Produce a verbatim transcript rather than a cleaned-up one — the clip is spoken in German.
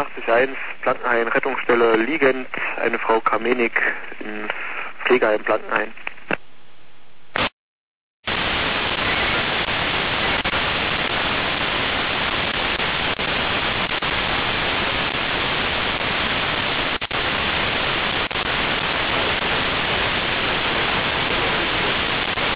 einundachtzig eins, Plantenhain, Rettungsstelle liegend, eine Frau Kamenik ins Pflegeheim Plantenhain.